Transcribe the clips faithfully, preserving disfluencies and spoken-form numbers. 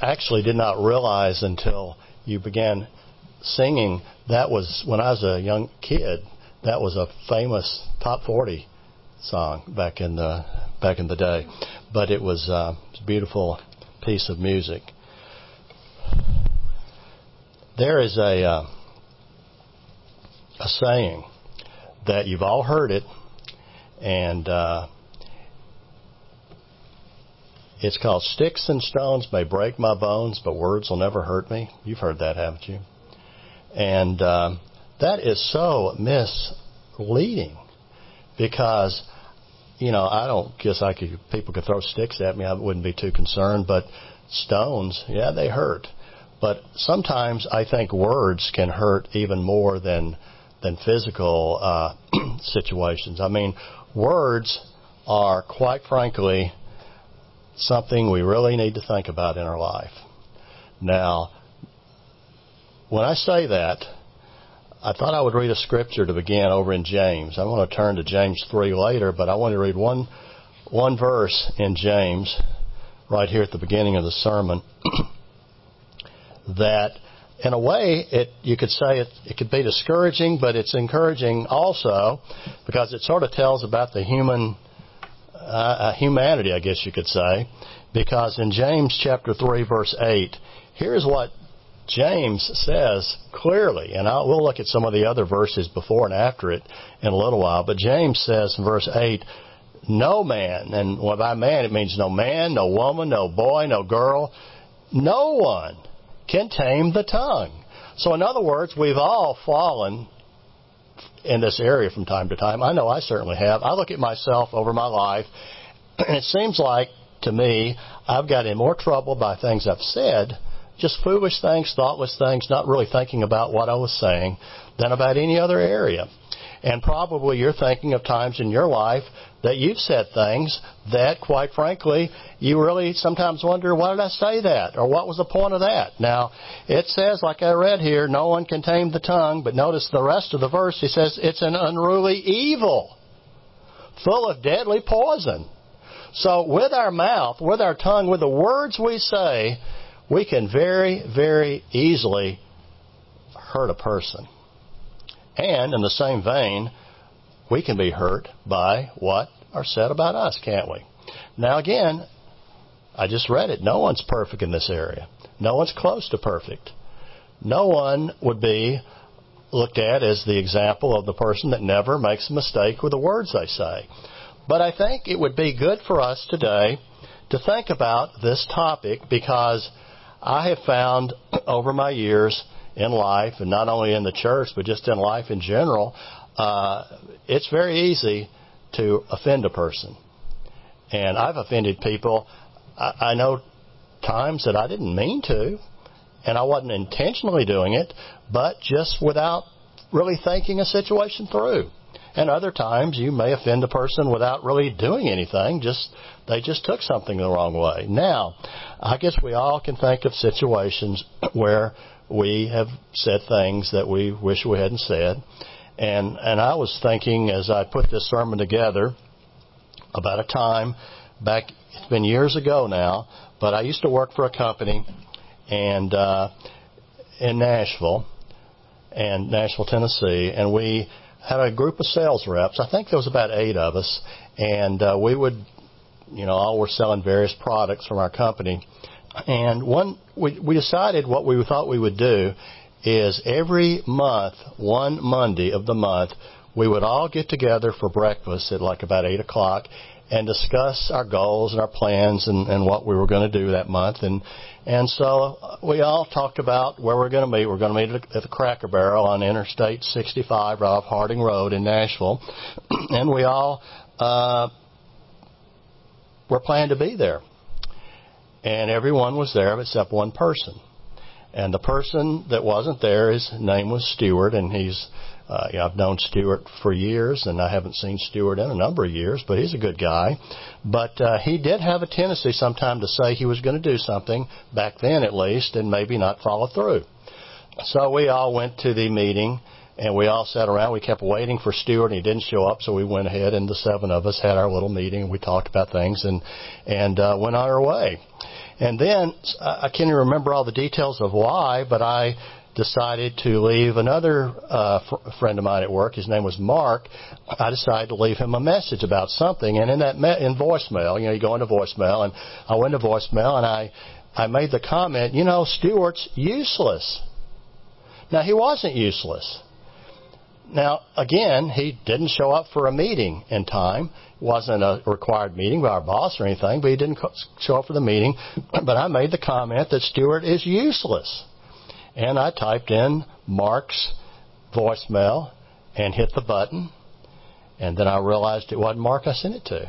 actually did not realize until you began singing that was, when I was a young kid, that was a famous top forty song back in the back in the day. But it was uh, a beautiful piece of music. There is a uh, a saying that you've all heard it, and uh, it's called, "Sticks and stones may break my bones, but words will never hurt me." You've heard that, haven't you? And uh, that is so misleading, because, you know, I don't guess I could, people could throw sticks at me, I wouldn't be too concerned, but stones, yeah, they hurt. But sometimes I think words can hurt even more than than physical uh, situations. I mean, words are, quite frankly, something we really need to think about in our life. Now, when I say that, I thought I would read a scripture to begin over in James. I'm going to turn to James three later, but I want to read one one verse in James right here at the beginning of the sermon that, in a way, it you could say it, it could be discouraging, but it's encouraging also, because it sort of tells about the human uh, humanity, I guess you could say. Because in James chapter three, verse eight, here's what James says clearly, and I'll, we'll look at some of the other verses before and after it in a little while. But James says in verse eight, "No man," and well, by man it means no man, no woman, no boy, no girl, no one can tame the tongue. So in other words, we've all fallen in this area from time to time. I know I certainly have. I look at myself over my life, and it seems like, to me, I've got in more trouble by things I've said, just foolish things, thoughtless things, not really thinking about what I was saying, than about any other area. And probably you're thinking of times in your life that you've said things that, quite frankly, you really sometimes wonder, why did I say that? Or what was the point of that? Now, it says, like I read here, no one can tame the tongue, but notice the rest of the verse. He says it's an unruly evil, full of deadly poison. So with our mouth, with our tongue, with the words we say, we can very, very easily hurt a person. And in the same vein, we can be hurt by what are said about us, can't we? Now again, I just read it. No one's perfect in this area. No one's close to perfect. No one would be looked at as the example of the person that never makes a mistake with the words they say. But I think it would be good for us today to think about this topic, because I have found over my years in life, and not only in the church, but just in life in general, uh, it's very easy to offend a person. And I've offended people, I, I know times that I didn't mean to, and I wasn't intentionally doing it, but just without really thinking a situation through. And other times you may offend a person without really doing anything, just they just took something the wrong way. Now, I guess we all can think of situations where we have said things that we wish we hadn't said. And and I was thinking, as I put this sermon together, about a time back, it's been years ago now, but I used to work for a company and uh, in Nashville, and Nashville, Tennessee, and we had a group of sales reps. I think there was about eight of us, and uh, we would, you know, all were selling various products from our company. And one, we, we decided what we thought we would do is every month, one Monday of the month, we would all get together for breakfast at like about eight o'clock and discuss our goals and our plans and, and what we were going to do that month. And and so we all talked about where we're going to meet. We're going to meet at the Cracker Barrel on Interstate sixty-five, right off Harding Road in Nashville. And we all uh, were planning to be there. And everyone was there except one person. And the person that wasn't there, his name was Stuart, and he's, uh, you know, I've known Stuart for years, and I haven't seen Stuart in a number of years, but he's a good guy. But uh, he did have a tendency sometime to say he was going to do something, back then at least, and maybe not follow through. So we all went to the meeting, and we all sat around. We kept waiting for Stuart, and he didn't show up, so we went ahead, and the seven of us had our little meeting, and we talked about things and, and uh, went on our way. And then, I can't even remember all the details of why, but I decided to leave another uh, fr- friend of mine at work. His name was Mark. I decided to leave him a message about something. And in that me- in voicemail, you know, you go into voicemail, and I went to voicemail, and I, I made the comment, you know, Stuart's useless. Now, he wasn't useless. Now, again, he didn't show up for a meeting in time. It wasn't a required meeting by our boss or anything, but he didn't show up for the meeting. But I made the comment that Stuart is useless. And I typed in Mark's voicemail and hit the button. And then I realized it wasn't Mark I sent it to.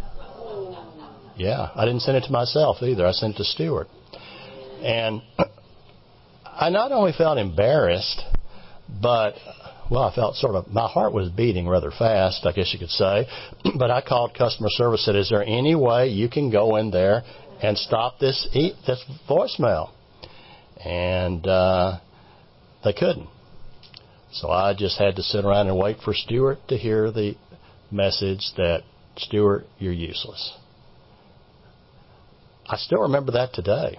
Yeah, I didn't send it to myself either. I sent it to Stuart. And I not only felt embarrassed, but, well, I felt sort of, my heart was beating rather fast, I guess you could say. But I called customer service and said, is there any way you can go in there and stop this e- this voicemail? And uh, they couldn't. So I just had to sit around and wait for Stuart to hear the message that, Stuart, you're useless. I still remember that today.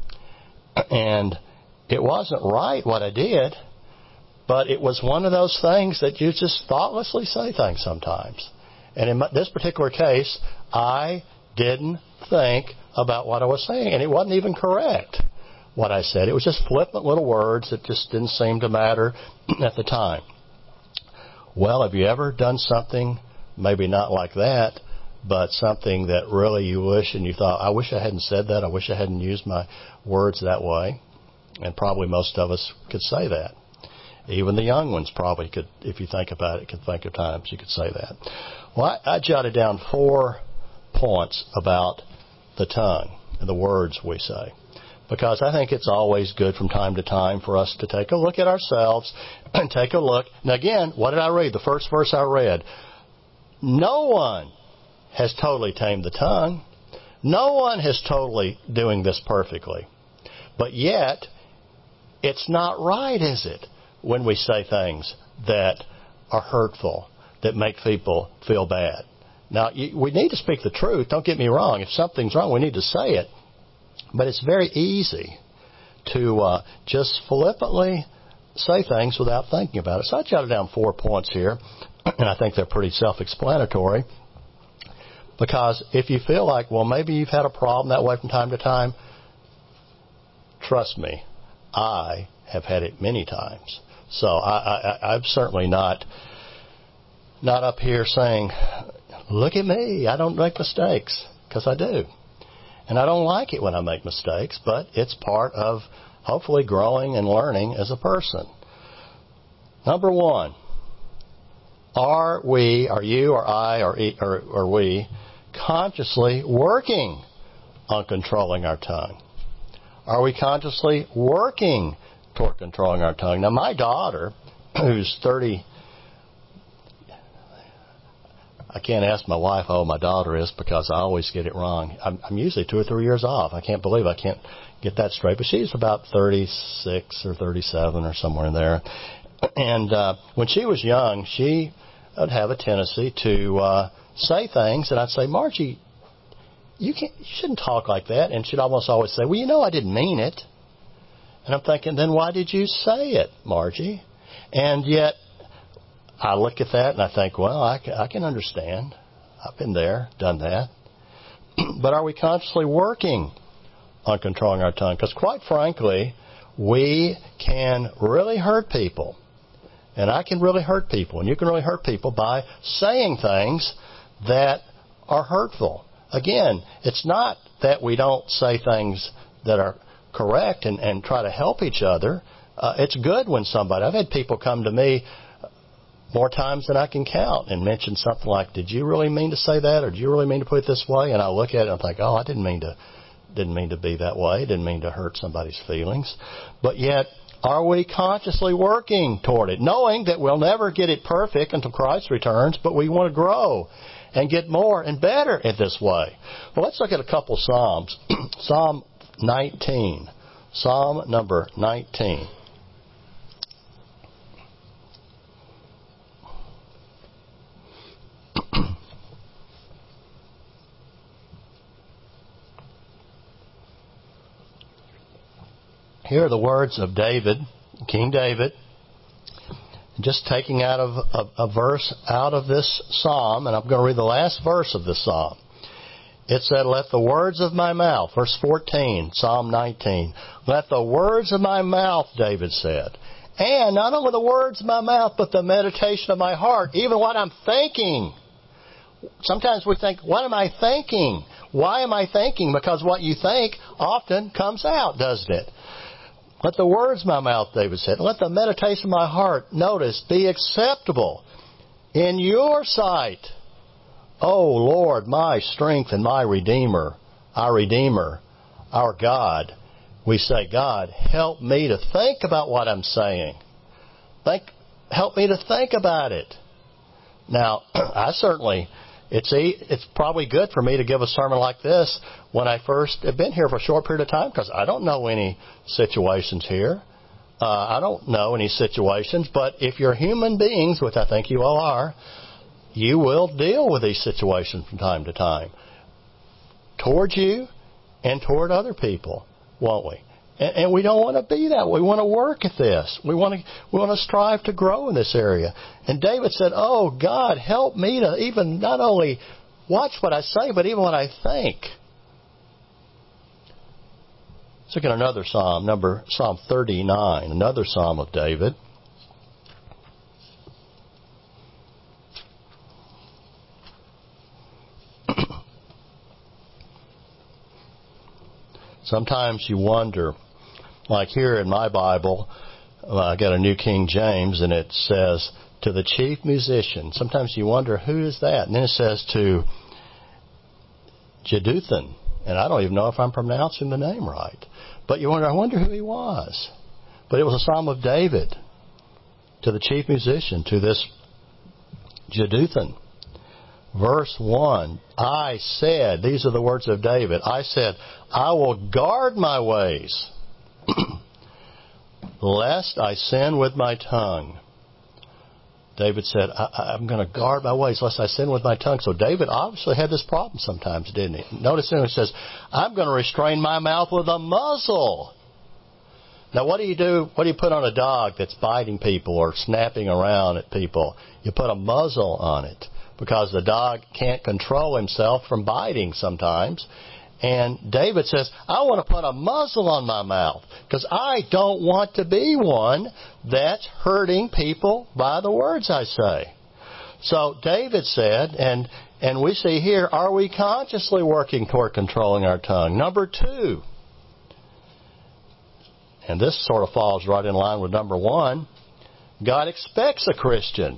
And it wasn't right what I did, but it was one of those things that you just thoughtlessly say things sometimes. And in this particular case, I didn't think about what I was saying, and it wasn't even correct, what I said. It was just flippant little words that just didn't seem to matter at the time. Well, have you ever done something, maybe not like that, but something that really you wish and you thought, I wish I hadn't said that, I wish I hadn't used my words that way? And probably most of us could say that. Even the young ones probably could, if you think about it, could think of times you could say that. Well, I, I jotted down four points about the tongue and the words we say, because I think it's always good from time to time for us to take a look at ourselves and take a look. Now, again, what did I read? The first verse I read. No one has totally tamed the tongue. No one has totally doing this perfectly. But yet, it's not right, is it, when we say things that are hurtful, that make people feel bad. Now, you, we need to speak the truth. Don't get me wrong. If something's wrong, we need to say it. But it's very easy to uh, just flippantly say things without thinking about it. So I jotted down four points here, and I think they're pretty self-explanatory. Because if you feel like, well, maybe you've had a problem that way from time to time, trust me, I have had it many times. So I, I, I'm certainly not not up here saying, look at me, I don't make mistakes, because I do. And I don't like it when I make mistakes, but it's part of hopefully growing and learning as a person. Number one, are we, are you, or I, or, or, or we, consciously working on controlling our tongue? Are we consciously working toward controlling our tongue? Now, my daughter, who's thirty, I can't ask my wife how old my daughter is because I always get it wrong. I'm, I'm usually two or three years off. I can't believe I can't get that straight. But she's about thirty-six or thirty-seven or somewhere in there. And uh, when she was young, she would have a tendency to uh, say things, and I'd say, Margie, you can't, you shouldn't talk like that. And she'd almost always say, well, you know, I didn't mean it. And I'm thinking, then why did you say it, Margie? And yet, I look at that and I think, well, I can, I can understand. I've been there, done that. But are we consciously working on controlling our tongue? Because quite frankly, we can really hurt people. And I can really hurt people. And you can really hurt people by saying things that are hurtful. Again, it's not that we don't say things that are correct and, and try to help each other. Uh, it's good when somebody, I've had people come to me more times than I can count and mention something like, did you really mean to say that? Or did you really mean to put it this way? And I look at it and think, oh, I didn't mean to, didn't mean to be that way. Didn't mean to hurt somebody's feelings. But yet, are we consciously working toward it? Knowing that we'll never get it perfect until Christ returns, but we want to grow and get more and better at this way. Well, let's look at a couple Psalms. Psalm nineteen. Psalm number nineteen. here are the words of David, King David, just taking out of a, a verse out of this psalm, and I'm going to read the last verse of this psalm. It said, let the words of my mouth, verse fourteen, Psalm nineteen, let the words of my mouth, David said, and not only the words of my mouth, but the meditation of my heart, even what I'm thinking. Sometimes we think, what am I thinking? Why am I thinking? Because what you think often comes out, doesn't it? Let the words of my mouth, David said, let the meditation of my heart, notice, be acceptable in your sight. O Lord, my strength and my Redeemer, our Redeemer, our God. We say, God, help me to think about what I'm saying. Think, help me to think about it. Now, I certainly, it's a, it's probably good for me to give a sermon like this when I first have been here for a short period of time, because I don't know any situations here. Uh, I don't know any situations, but if you're human beings, which I think you all are, you will deal with these situations from time to time. Toward you and toward other people, won't we? And, and we don't want to be that way. We want to work at this. We want to we want to strive to grow in this area. And David said, oh, God, help me to even not only watch what I say, but even what I think. Let's look at another psalm, number Psalm thirty-nine, another psalm of David. Sometimes you wonder, like here in my Bible, I got a New King James, and it says, to the chief musician. Sometimes you wonder, who is that? And then it says to Jeduthun. And I don't even know if I'm pronouncing the name right. But you wonder, I wonder who he was. But it was a psalm of David to the chief musician, to this Jeduthun. Verse one, I said, these are the words of David, I said, I will guard my ways, lest I sin with my tongue. David said, I, I'm going to guard my ways, lest I sin with my tongue. So David obviously had this problem sometimes, didn't he? Notice then it says, I'm going to restrain my mouth with a muzzle. Now, what do you do? What do you put on a dog that's biting people or snapping around at people? You put a muzzle on it, because the dog can't control himself from biting sometimes. And David says, I want to put a muzzle on my mouth, because I don't want to be one that's hurting people by the words I say. So David said, and and we see here, are we consciously working toward controlling our tongue? Number two, and this sort of falls right in line with number one, God expects a Christian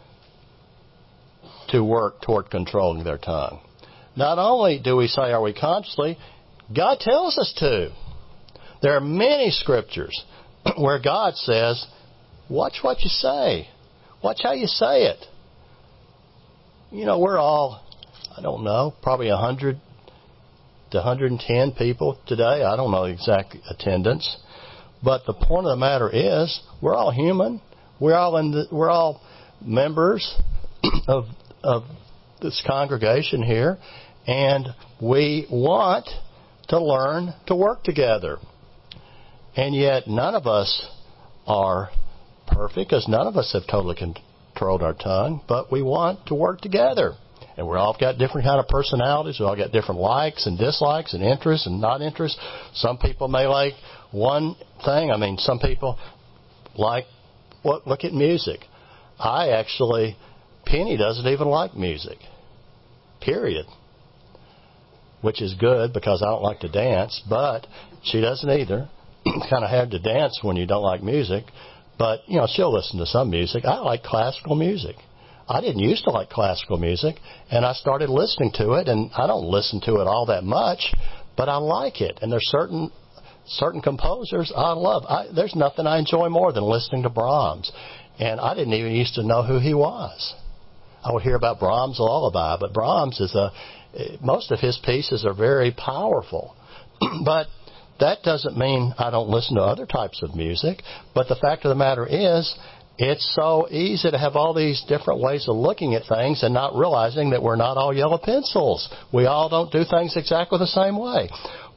to work toward controlling their tongue. Not only do we say, are we consciously, God tells us to. There are many scriptures where God says, watch what you say. Watch how you say it. You know, we're all, I don't know, probably one hundred to one hundred ten people today. I don't know the exact attendance. But the point of the matter is, we're all human. We're all in the, we're all members of of this congregation here, and we want to learn to work together. And yet none of us are perfect, because none of us have totally controlled our tongue, but we want to work together. And we all got different kind of personalities. We all got different likes and dislikes and interests and not interests. Some people may like one thing. I mean, some people like, well, look at music. I actually... Penny doesn't even like music, period, which is good because I don't like to dance, but she doesn't either. It's kind of hard to dance when you don't like music, but, you know, she'll listen to some music. I like classical music. I didn't used to like classical music, and I started listening to it, and I don't listen to it all that much, but I like it, and there's certain certain composers I love. I, there's nothing I enjoy more than listening to Brahms, and I didn't even used to know who he was. I would hear about Brahms' lullaby, but Brahms is a, most of his pieces are very powerful. But that doesn't mean I don't listen to other types of music. But the fact of the matter is, it's so easy to have all these different ways of looking at things and not realizing that we're not all yellow pencils. We all don't do things exactly the same way.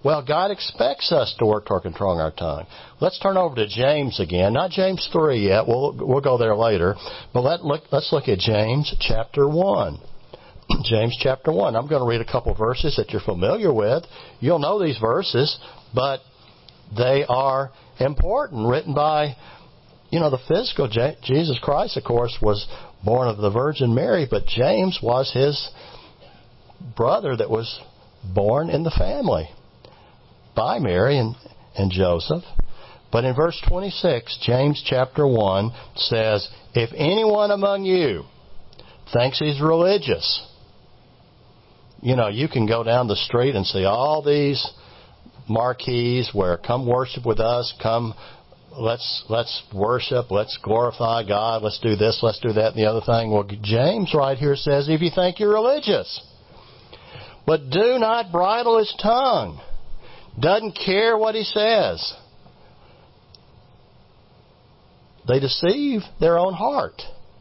Well, God expects us to work toward controlling our tongue. Let's turn over to James again. Not James three yet. We'll we'll go there later. But let look let's look at James chapter one. James chapter one. I'm going to read a couple verses that you're familiar with. You'll know these verses, but they are important, written by, you know, the physical Jesus Christ, of course, was born of the Virgin Mary, but James was his brother that was born in the family by Mary and, and Joseph. But in verse twenty-six, James chapter one says, if anyone among you thinks he's religious, you know, you can go down the street and see all these marquees where come worship with us, come let's let's worship, let's glorify God, let's do this, let's do that and the other thing. Well, James right here says, if you think you're religious, but do not bridle his tongue, doesn't care what he says. They deceive their own heart.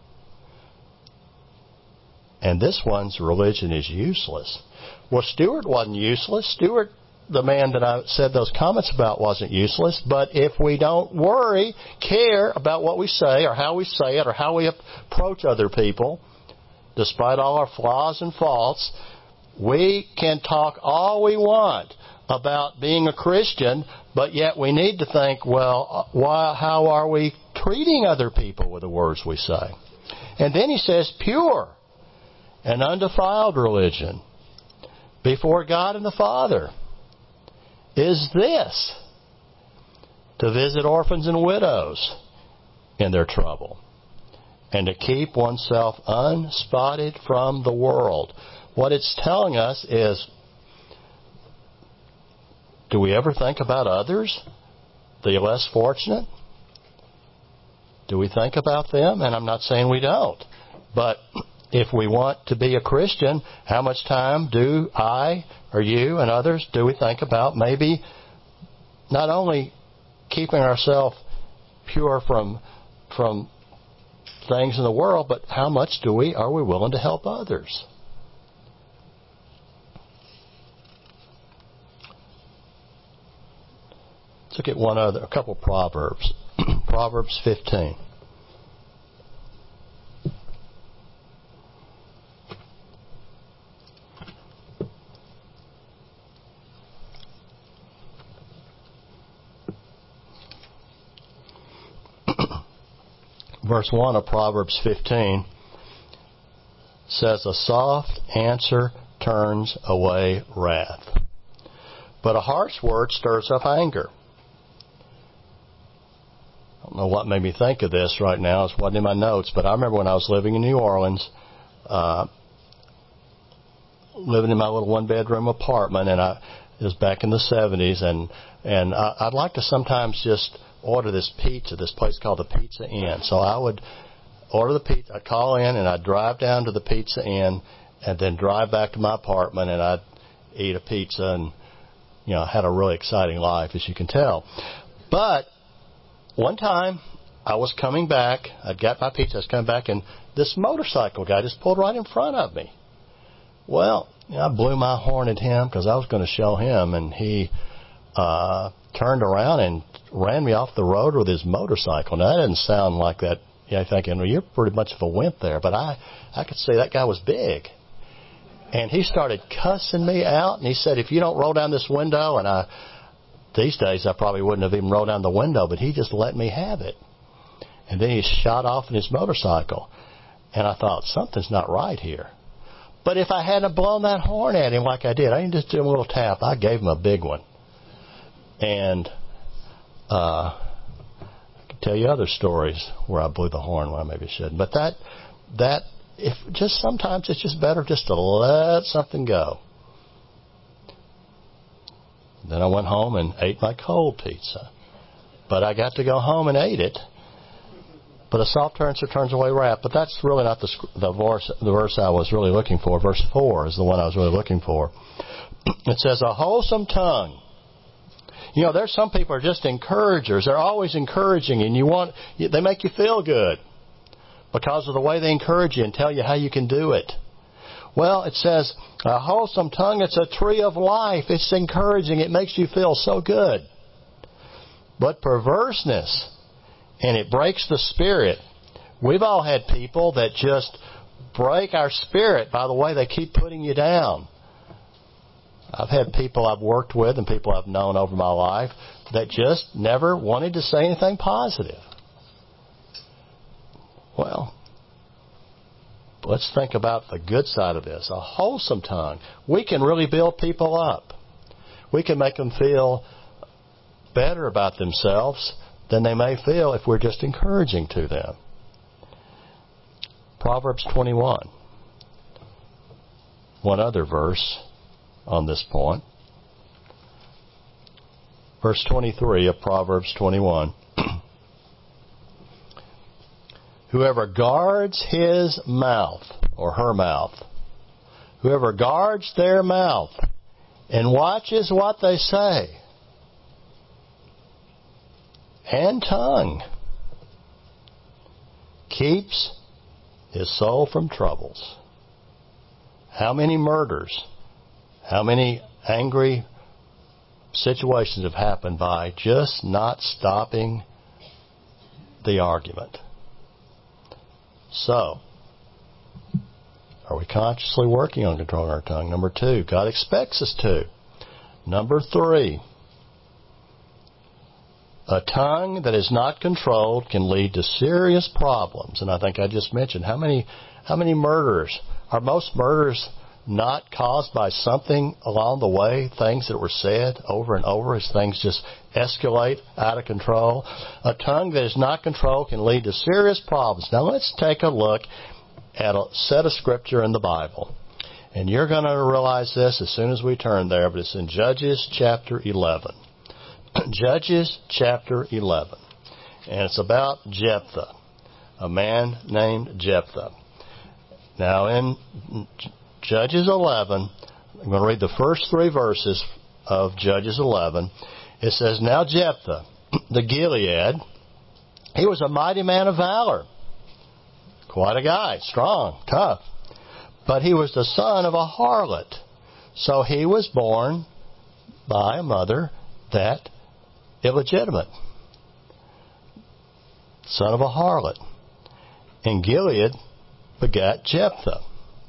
And this one's religion is useless. Well, Stuart wasn't useless. Stuart, the man that I said those comments about, wasn't useless. But if we don't worry, care about what we say or how we say it or how we approach other people, despite all our flaws and faults, we can talk all we want about being a Christian, but yet we need to think, well, why, how are we treating other people with the words we say? And then he says, pure and undefiled religion before God and the Father is this, to visit orphans and widows in their trouble, and to keep oneself unspotted from the world. What it's telling us is, do we ever think about others, the less fortunate? Do we think about them? And I'm not saying we don't. But if we want to be a Christian, how much time do I or you and others do we think about maybe not only keeping ourselves pure from from things in the world, but how much do we are we willing to help others? Let's look at one other, a couple of Proverbs. Proverbs fifteen. Verse one of Proverbs fifteen says, a soft answer turns away wrath, but a harsh word stirs up anger. I don't know what made me think of this right now. It wasn't in my notes, but I remember when I was living in New Orleans, uh, living in my little one-bedroom apartment, and I, it was back in the seventies, and, and I, I'd like to sometimes just order this pizza, this place called the Pizza Inn. So I would order the pizza, I'd call in, and I'd drive down to the Pizza Inn, and then drive back to my apartment, and I'd eat a pizza, and, you know, I had a really exciting life, as you can tell. But one time, I was coming back, I'd got my pizza, I was coming back, and this motorcycle guy just pulled right in front of me. Well, you know, I blew my horn at him because I was going to show him, and he uh, turned around and ran me off the road with his motorcycle. Now, that didn't sound like that. You know, thinking, well, you're pretty much of a wimp there. But I, I could see that guy was big. And he started cussing me out, and he said, if you don't roll down this window, and I, these days I probably wouldn't have even rolled down the window, but he just let me have it. And then he shot off in his motorcycle. And I thought, something's not right here. But if I hadn't blown that horn at him like I did, I didn't just do a little tap, I gave him a big one. And uh, I could tell you other stories where I blew the horn when I maybe shouldn't. But that, that, if just sometimes it's just better just to let something go. Then I went home and ate my cold pizza. But I got to go home and ate it. But a soft answer turns away wrath. But that's really not the, the, verse, the verse I was really looking for. Verse four is the one I was really looking for. It says, a wholesome tongue. You know, there's some people who are just encouragers. They're always encouraging, and you want they make you feel good because of the way they encourage you and tell you how you can do it. Well, it says, a wholesome tongue, it's a tree of life. It's encouraging. It makes you feel so good. But perverseness, and it breaks the spirit. We've all had people that just break our spirit by the way they keep putting you down. I've had people I've worked with and people I've known over my life that just never wanted to say anything positive. Well, let's think about the good side of this. A wholesome tongue. We can really build people up. We can make them feel better about themselves than they may feel if we're just encouraging to them. Proverbs twenty-one. One other verse on this point. Verse twenty-three of Proverbs twenty-one. Whoever guards his mouth, or her mouth, whoever guards their mouth and watches what they say, and tongue, keeps his soul from troubles. How many murders, how many angry situations have happened by just not stopping the argument? So, are we consciously working on controlling our tongue? Number two, God expects us to. Number three, a tongue that is not controlled can lead to serious problems. And I think I just mentioned how many how many murders, are most murders not caused by something along the way, things that were said over and over as things just escalate out of control? A tongue that is not controlled can lead to serious problems. Now let's take a look at a set of scripture in the Bible. And you're going to realize this as soon as we turn there, but it's in Judges chapter eleven. Judges chapter eleven. And it's about Jephthah, a man named Jephthah. Now in Judges eleven, I'm going to read the first three verses of Judges eleven. It says, Now Jephthah, the Gilead, he was a mighty man of valor. Quite a guy, strong, tough. But he was the son of a harlot. So he was born by a mother that illegitimate. Son of a harlot. And Gilead begat Jephthah.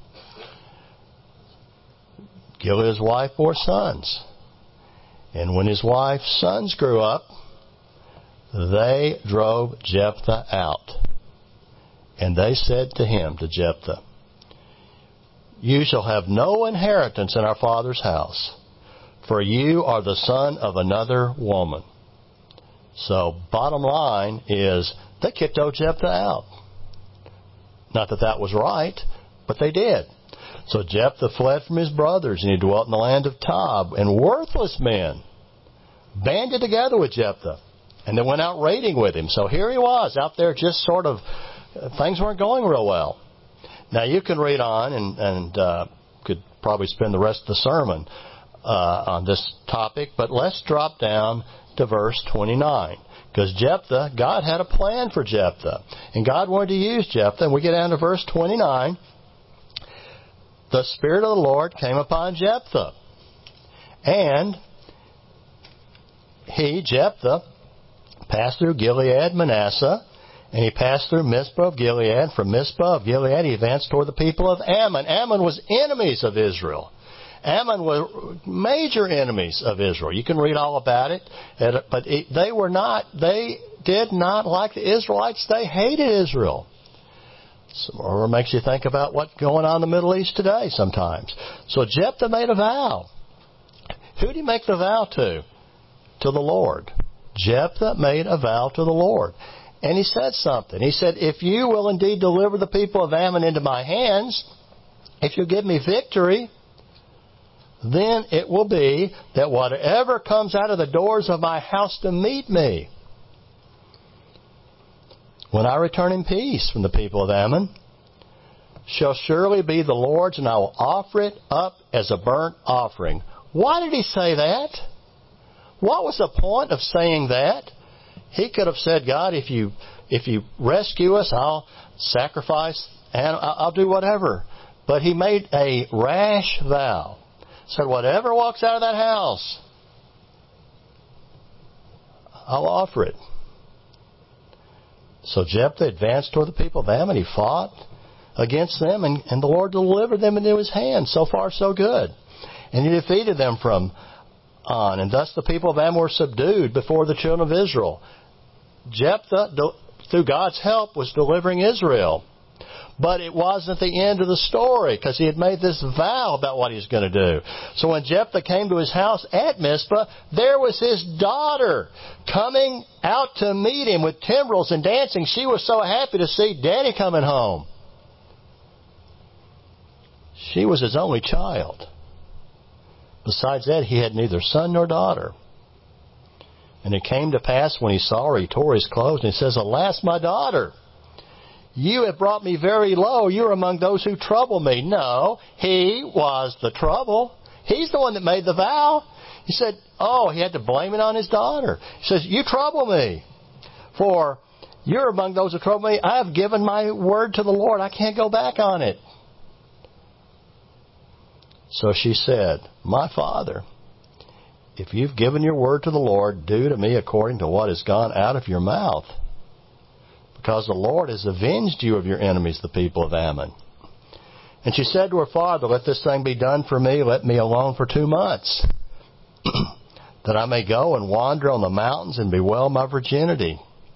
Gilead's wife bore sons. And when his wife's sons grew up, they drove Jephthah out. And they said to him, to Jephthah, You shall have no inheritance in our father's house, for you are the son of another woman. So, bottom line is, they kicked old Jephthah out. Not that that was right, but they did. So Jephthah fled from his brothers, and he dwelt in the land of Tob. And worthless men banded together with Jephthah, and they went out raiding with him. So here he was, out there just sort of, things weren't going real well. Now you can read on, and, and uh, could probably spend the rest of the sermon uh, on this topic, but let's drop down to verse twenty-nine. Because Jephthah, God had a plan for Jephthah. And God wanted to use Jephthah. And we get down to verse twenty-nine. The Spirit of the Lord came upon Jephthah. And he, Jephthah, passed through Gilead, Manasseh. And he passed through Mizpah of Gilead. From Mizpah of Gilead, he advanced toward the people of Ammon. Ammon was enemies of Israel. Ammon were major enemies of Israel. You can read all about it. But it, they were not, they did not like the Israelites. They hated Israel. So, or it makes you think about what's going on in the Middle East today sometimes. So Jephthah made a vow. Who did he make the vow to? To the Lord. Jephthah made a vow to the Lord. And he said something. He said, if you will indeed deliver the people of Ammon into my hands, if you give me victory, then it will be that whatever comes out of the doors of my house to meet me, when I return in peace from the people of Ammon, shall surely be the Lord's, and I will offer it up as a burnt offering. Why did he say that? What was the point of saying that? He could have said, God, if you if you rescue us, I'll sacrifice and I'll do whatever. But he made a rash vow. Said, whatever walks out of that house, I'll offer it. So Jephthah advanced toward the people of Ammon. He fought against them, and, and the Lord delivered them into his hand. So far, so good. And he defeated them from On, and thus the people of Ammon were subdued before the children of Israel. Jephthah, through God's help, was delivering Israel. But it wasn't the end of the story, because he had made this vow about what he was going to do. So when Jephthah came to his house at Mizpah, there was his daughter coming out to meet him with timbrels and dancing. She was so happy to see Daddy coming home. She was his only child. Besides that, he had neither son nor daughter. And it came to pass when he saw her, he tore his clothes, and he says, Alas, my daughter, you have brought me very low. You are among those who trouble me. No, he was the trouble. He's the one that made the vow. He said, oh, he had to blame it on his daughter. He says, you trouble me, for you're among those who trouble me. I have given my word to the Lord. I can't go back on it. So she said, my father, if you've given your word to the Lord, do to me according to what has gone out of your mouth. Because the Lord has avenged you of your enemies, the people of Ammon. And she said to her father, let this thing be done for me. Let me alone for two months, that I may go and wander on the mountains and bewail my virginity,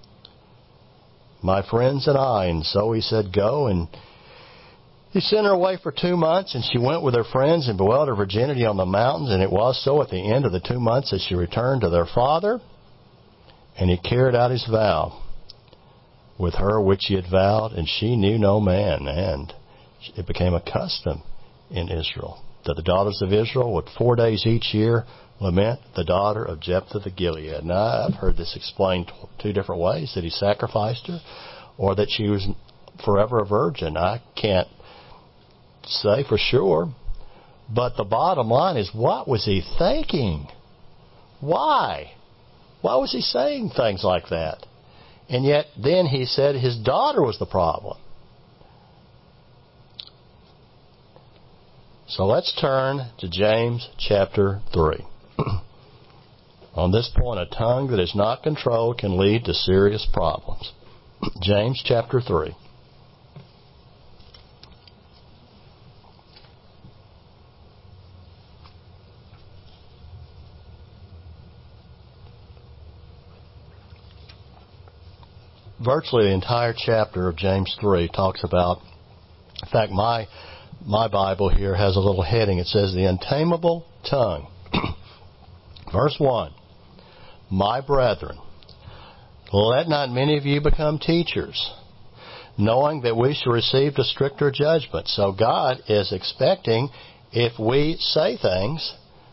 my friends and I. And so he said, go. And he sent her away for two months, and she went with her friends and bewailed her virginity on the mountains. And it was so at the end of the two months that she returned to their father, and he carried out his vow with her which he had vowed, and she knew no man. And it became a custom in Israel that the daughters of Israel would four days each year lament the daughter of Jephthah the Gilead. Now, I've heard this explained two different ways, that he sacrificed her or that she was forever a virgin. I can't say for sure, but the bottom line is, what was he thinking? Why? Why was he saying things like that? And yet then he said his daughter was the problem. So let's turn to James chapter three. On this point, a tongue that is not controlled can lead to serious problems. James chapter three. Virtually the entire chapter of James three talks about, in fact, my my Bible here has a little heading. It says, the untamable tongue. Verse one, my brethren, let not many of you become teachers, knowing that we shall receive a stricter judgment. So God is expecting, if we say things,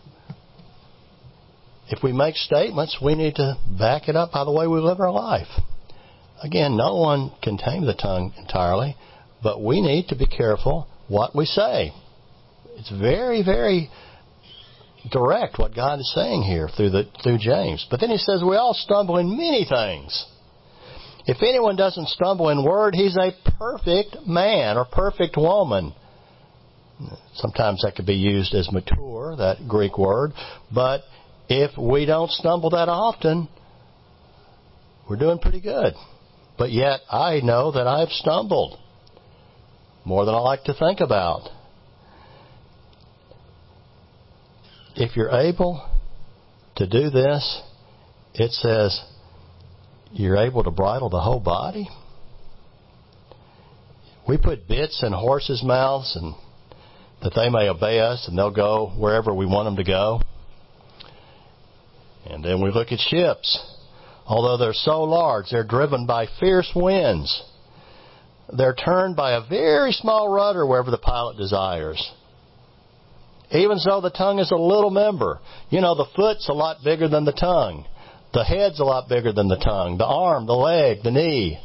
if we make statements, we need to back it up by the way we live our life. Again, no one can tame the tongue entirely, but we need to be careful what we say. It's very, very direct what God is saying here through the through James. But then he says we all stumble in many things. If anyone doesn't stumble in word, he's a perfect man or perfect woman. Sometimes that could be used as mature, that Greek word. But if we don't stumble that often, we're doing pretty good. But yet I know that I've stumbled more than I like to think about. If you're able to do this, it says you're able to bridle the whole body. We put bits in horses' mouths and that they may obey us and they'll go wherever we want them to go. And then we look at ships. Although they're so large, they're driven by fierce winds. They're turned by a very small rudder wherever the pilot desires. Even so, the tongue is a little member. You know, the foot's a lot bigger than the tongue. The head's a lot bigger than the tongue. The arm, the leg, the knee.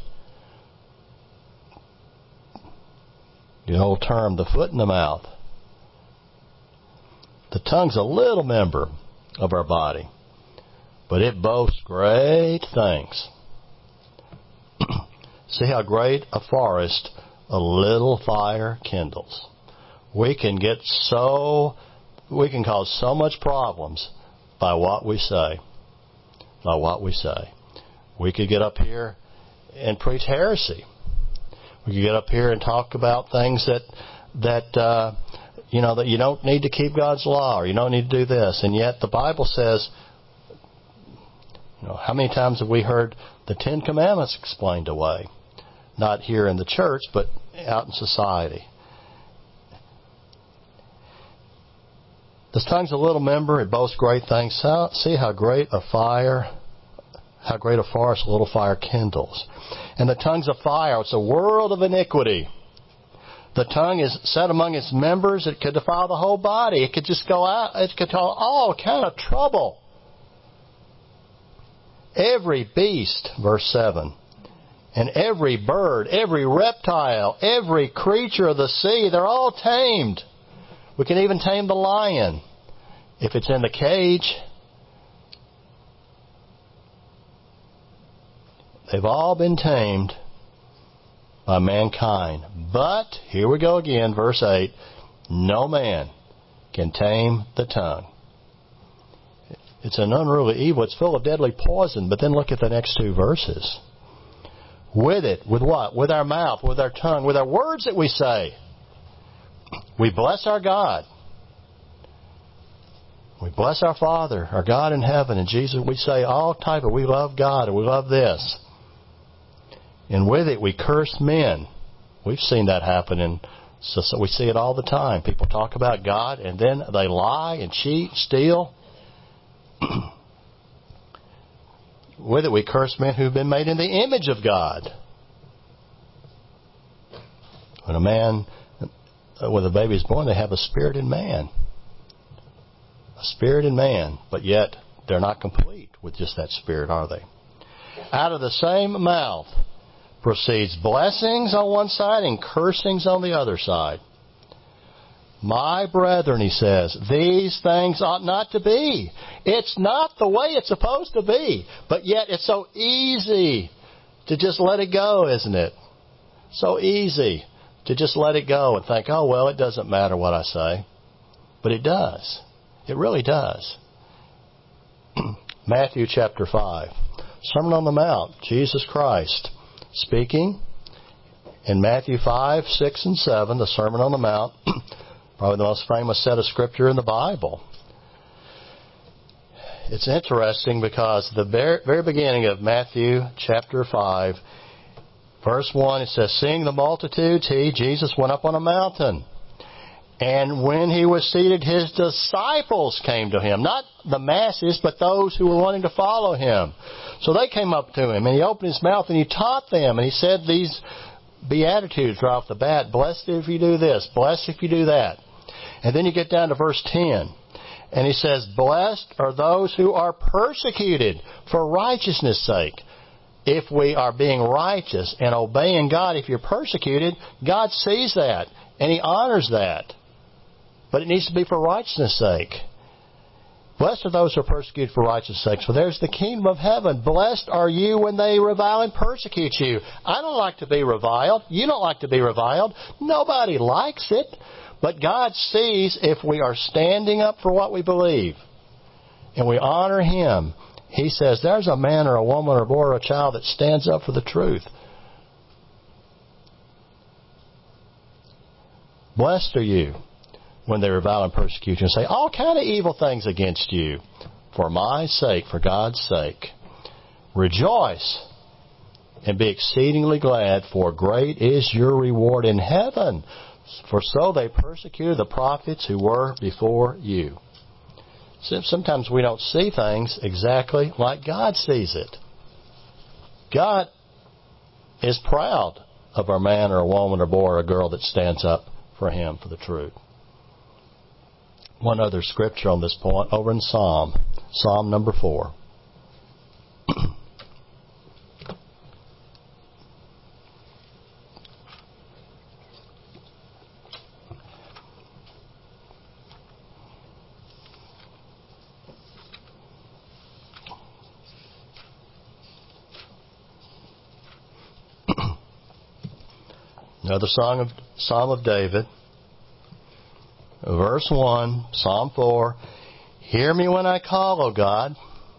The old term, the foot in the mouth. The tongue's a little member of our body, but it boasts great things. See how great a forest a little fire kindles. We can get so, we can cause so much problems by what we say. By what we say. We could get up here and preach heresy. We could get up here and talk about things that, that, uh, you know, that you don't need to keep God's law, or you don't need to do this. And yet the Bible says, you know, how many times have we heard the Ten Commandments explained away? Not here in the church, but out in society. This tongue's a little member. It boasts great things. See how great a fire, how great a forest a little fire kindles. And the tongue's a fire. It's a world of iniquity. The tongue is set among its members. It could defile the whole body. It could just go out. It could cause all kind of trouble. Every beast, verse seven, and every bird, every reptile, every creature of the sea, they're all tamed. We can even tame the lion if it's in the cage. They've all been tamed by mankind. But, here we go again, verse eight, no man can tame the tongue. It's an unruly evil. It's full of deadly poison. But then look at the next two verses. With it, with what? With our mouth, with our tongue, with our words that we say. We bless our God. We bless our Father, our God in heaven. And Jesus, we say all type of, we love God and we love this. And with it, we curse men. We've seen that happen, and so, so we see it all the time. People talk about God, and then they lie and cheat, steal. With it, we curse men who've been made in the image of God. When a man, when a baby is born, they have a spirit in man. A spirit in man, but yet they're not complete with just that spirit, are they? Out of the same mouth proceeds blessings on one side and cursings on the other side. My brethren, he says, these things ought not to be. It's not the way it's supposed to be. But yet it's so easy to just let it go, isn't it? So easy to just let it go and think, oh, well, it doesn't matter what I say. But it does. It really does. Matthew chapter five. Sermon on the Mount. Jesus Christ speaking in Matthew five, six, and seven, the Sermon on the Mount, probably the most famous set of scripture in the Bible. It's interesting because the very, very beginning of Matthew chapter five, verse one, it says, seeing the multitudes, he, Jesus, went up on a mountain. And when he was seated, his disciples came to him. Not the masses, but those who were wanting to follow him. So they came up to him, and he opened his mouth, and he taught them. And he said these beatitudes right off the bat. Blessed if you do this. Blessed if you do that. And then you get down to verse ten. And he says, blessed are those who are persecuted for righteousness' sake. If we are being righteous and obeying God, if you're persecuted, God sees that, and he honors that. But it needs to be for righteousness' sake. Blessed are those who are persecuted for righteousness' sake, for there's the kingdom of heaven. Blessed are you when they revile and persecute you. I don't like to be reviled. You don't like to be reviled. Nobody likes it. But God sees if we are standing up for what we believe and we honor him. He says, there's a man or a woman or a boy or a child that stands up for the truth. Blessed are you when they revile and persecute you and say all kind of evil things against you for my sake, for God's sake. Rejoice and be exceedingly glad, for great is your reward in heaven. For so they persecuted the prophets who were before you. Sometimes we don't see things exactly like God sees it. God is proud of a man or a woman or boy or a girl that stands up for him, for the truth. One other scripture on this point, over in Psalm, Psalm number four. Another song of Psalm of David. verse one, Psalm four, hear me when I call, O God.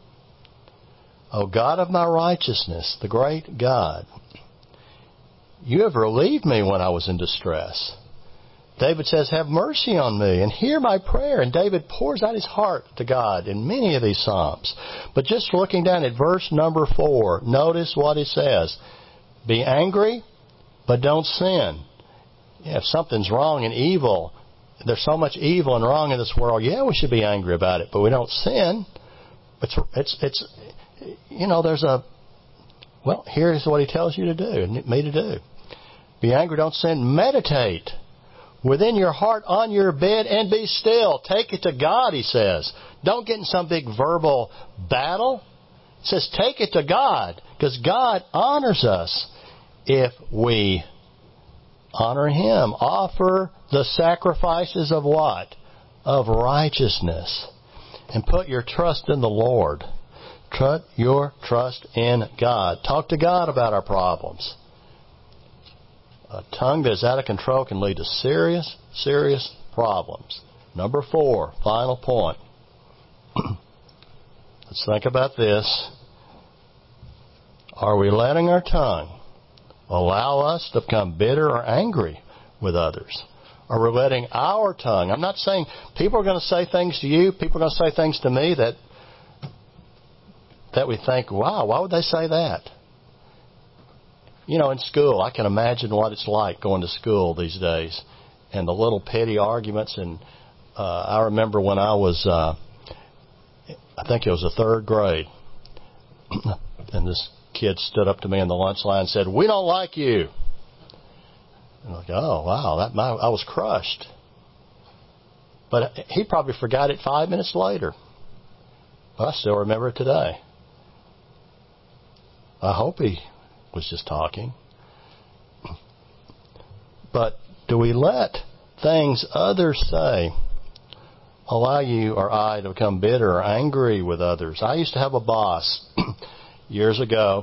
O God of my righteousness, the great God. You have relieved me when I was in distress. David says, have mercy on me and hear my prayer. And David pours out his heart to God in many of these Psalms. But just looking down at verse number four, notice what it says. Be angry, but don't sin. Yeah, if something's wrong and evil, there's so much evil and wrong in this world, yeah, we should be angry about it, but we don't sin. It's, it's, it's, you know, there's a, well, here's what he tells you to do, me to do. Be angry, don't sin. Meditate within your heart on your bed and be still. Take it to God, he says. Don't get in some big verbal battle. He says take it to God, because God honors us if we honor Him. Offer the sacrifices of what? Of righteousness. And put your trust in the Lord. Put your trust in God. Talk to God about our problems. A tongue that is out of control can lead to serious, serious problems. Number four, final point. Let's think about this. Are we letting our tongue allow us to become bitter or angry with others? Are we letting our tongue, I'm not saying people are going to say things to you, people are going to say things to me that that we think, wow, why would they say that? You know, in school, I can imagine what it's like going to school these days and the little petty arguments. And uh, I remember when I was, uh, I think it was the third grade, and this kid stood up to me in the lunch line and said, we don't like you. And I'm like, oh, wow, that my, I was crushed. But he probably forgot it five minutes later. But I still remember it today. I hope he was just talking. But do we let things others say allow you or I to become bitter or angry with others? I used to have a boss years ago,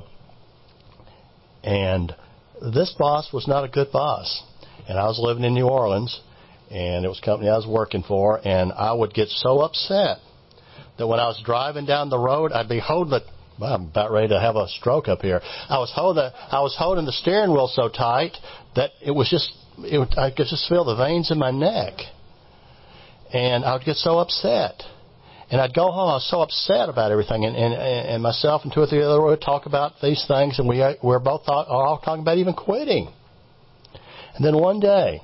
and this boss was not a good boss. And I was living in New Orleans, and it was a company I was working for, and I would get so upset that when I was driving down the road, I'd be holding the Well, I'm about ready to have a stroke up here. I was holding, I was holding the steering wheel so tight that it was just, it would, I could just feel the veins in my neck. And I would get so upset. And I'd go home, I was so upset about everything. And, and, and myself and two or three other would talk about these things, and we we were both thought, all talking about even quitting. And then one day,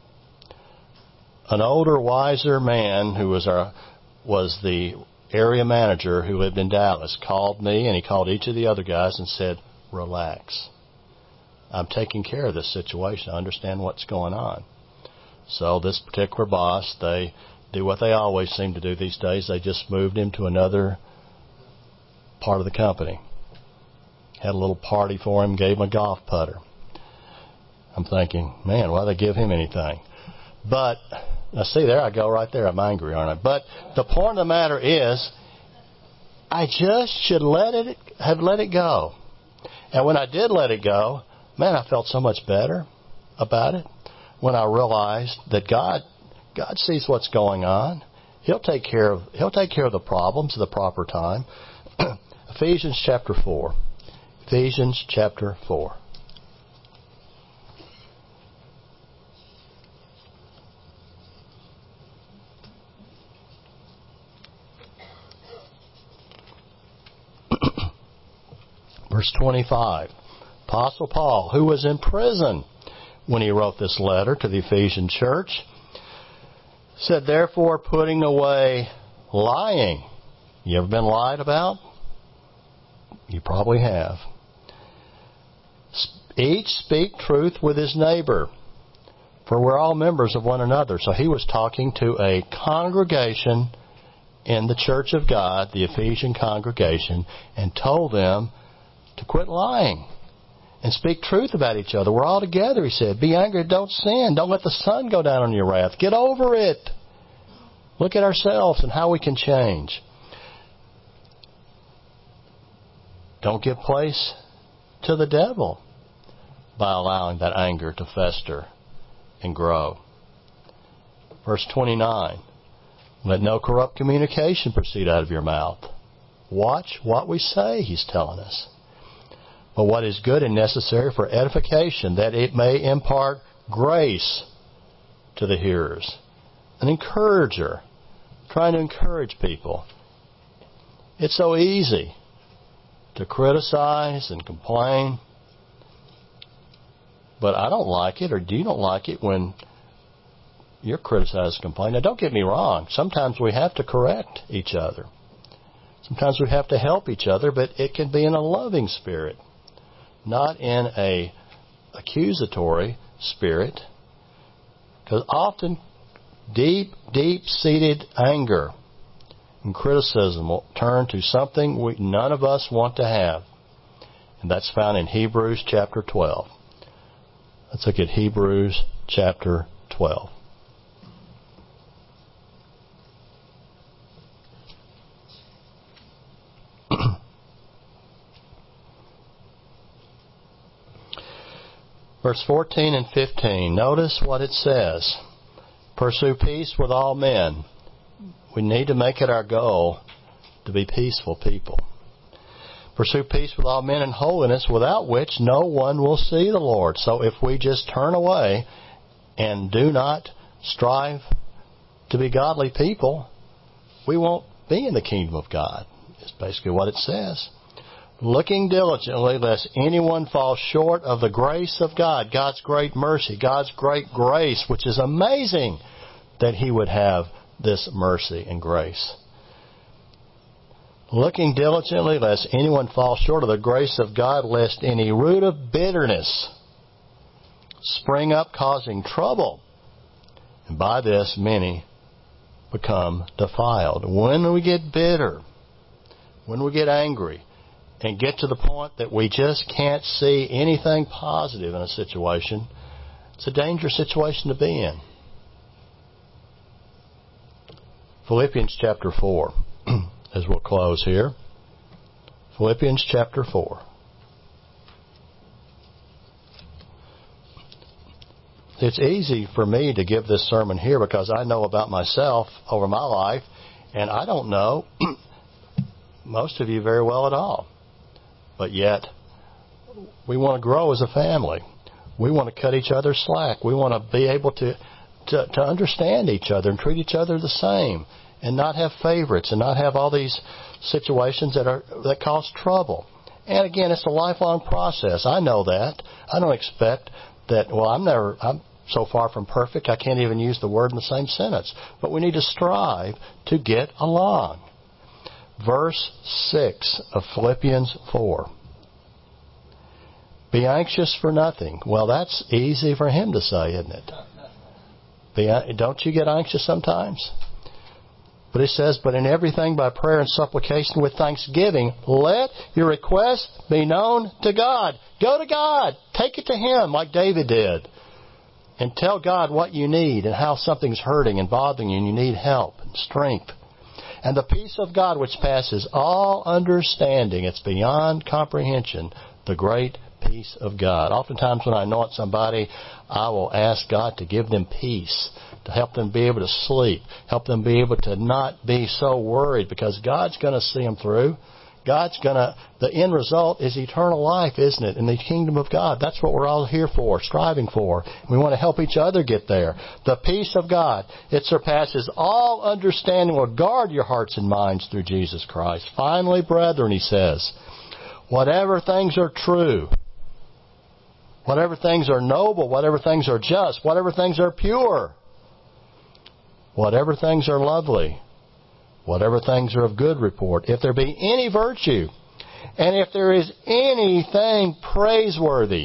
an older, wiser man who was our, was the area manager who lived in Dallas called me, and he called each of the other guys and said, relax. I'm taking care of this situation. I understand what's going on. So this particular boss, they do what they always seem to do these days. They just moved him to another part of the company. Had a little party for him, gave him a golf putter. I'm thinking, man, why do they give him anything? But now, see, there I go right there. I'm angry, aren't I? But the point of the matter is, I just should let it have let it go. And when I did let it go, man, I felt so much better about it when I realized that God, God sees what's going on. He'll take care of He'll take care of the problems at the proper time. Ephesians chapter four. Ephesians chapter four. Verse twenty-five, Apostle Paul, who was in prison when he wrote this letter to the Ephesian church, said, therefore, putting away lying. You ever been lied about? You probably have. Each speak truth with his neighbor, for we're all members of one another. So he was talking to a congregation in the church of God, the Ephesian congregation, and told them to quit lying and speak truth about each other. We're all together, he said. Be angry, don't sin. Don't let the sun go down on your wrath. Get over it. Look at ourselves and how we can change. Don't give place to the devil by allowing that anger to fester and grow. Verse twenty-nine. Let no corrupt communication proceed out of your mouth. Watch what we say, he's telling us. But what is good and necessary for edification, that it may impart grace to the hearers. An encourager, trying to encourage people. It's so easy to criticize and complain. But I don't like it, or you don't like it when you're criticized and complaining. Now, don't get me wrong. Sometimes we have to correct each other. Sometimes we have to help each other, but it can be in a loving spirit, not in a accusatory spirit. Because often deep, deep-seated anger and criticism will turn to something we, none of us want to have. And that's found in Hebrews chapter twelve. Let's look at Hebrews chapter twelve. Verse fourteen and fifteen. Notice what it says. Pursue peace with all men. We need to make it our goal to be peaceful people. Pursue peace with all men and holiness, without which no one will see the Lord. So if we just turn away and do not strive to be godly people, we won't be in the kingdom of God. It's basically what it says. Looking diligently lest anyone fall short of the grace of God, God's great mercy, God's great grace, which is amazing that He would have this mercy and grace. Looking diligently lest anyone fall short of the grace of God, lest any root of bitterness spring up causing trouble, and by this many become defiled. When we get bitter, when we get angry, and get to the point that we just can't see anything positive in a situation, it's a dangerous situation to be in. Philippians chapter four, as we'll close here. Philippians chapter four. It's easy for me to give this sermon here because I know about myself over my life, and I don't know most of you very well at all. But yet, we want to grow as a family. We want to cut each other slack. We want to be able to, to, to understand each other and treat each other the same, and not have favorites and not have all these situations that are that cause trouble. And again, it's a lifelong process. I know that. I don't expect that. Well, I'm never. I'm so far from perfect. I can't even use the word in the same sentence. But we need to strive to get along. Verse six of Philippians four. Be anxious for nothing. Well, that's easy for him to say, isn't it? Be, don't you get anxious sometimes? But it says, but in everything by prayer and supplication with thanksgiving, let your request be known to God. Go to God. Take it to Him like David did. And tell God what you need and how something's hurting and bothering you and you need help and strength. And the peace of God which passes all understanding, it's beyond comprehension, the great peace of God. Oftentimes when I anoint somebody, I will ask God to give them peace, to help them be able to sleep, help them be able to not be so worried, because God's going to see them through. God's going to, the end result is eternal life, isn't it, in the kingdom of God. That's what we're all here for, striving for. We want to help each other get there. The peace of God, it surpasses all understanding, will guard your hearts and minds through Jesus Christ. Finally, brethren, he says, whatever things are true, whatever things are noble, whatever things are just, whatever things are pure, whatever things are lovely, whatever things are of good report, if there be any virtue, and if there is anything praiseworthy,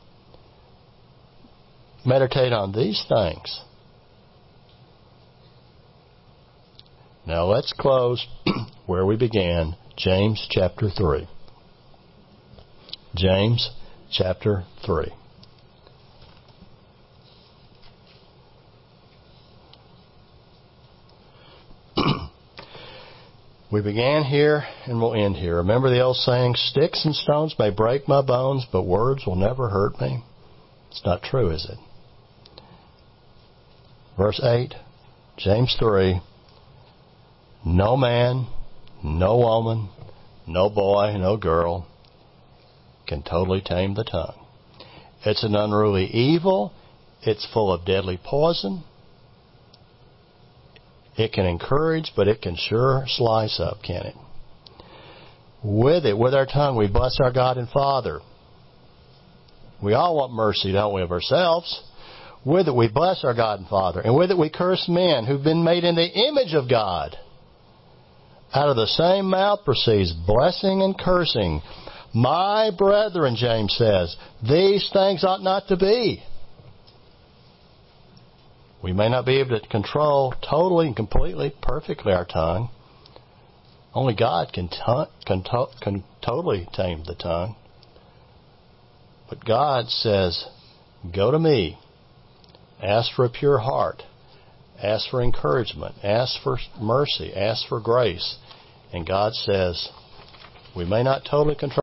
meditate on these things. Now let's close where we began, James chapter three. James chapter three. We began here and we'll end here. Remember the old saying, sticks and stones may break my bones, but words will never hurt me? It's not true, is it? Verse eight, James three, no man, no woman, no boy, no girl can totally tame the tongue. It's an unruly evil. It's full of deadly poison. It can encourage, but it can sure slice up, can it? With it, with our tongue, we bless our God and Father. We all want mercy, don't we, of ourselves? With it, we bless our God and Father. And with it, we curse men who've been made in the image of God. Out of the same mouth proceeds blessing and cursing. My brethren, James says, these things ought not to be. We may not be able to control totally and completely, perfectly our tongue. Only God can, t- can, to- can totally tame the tongue. But God says, go to me. Ask for a pure heart. Ask for encouragement. Ask for mercy. Ask for grace. And God says, we may not totally control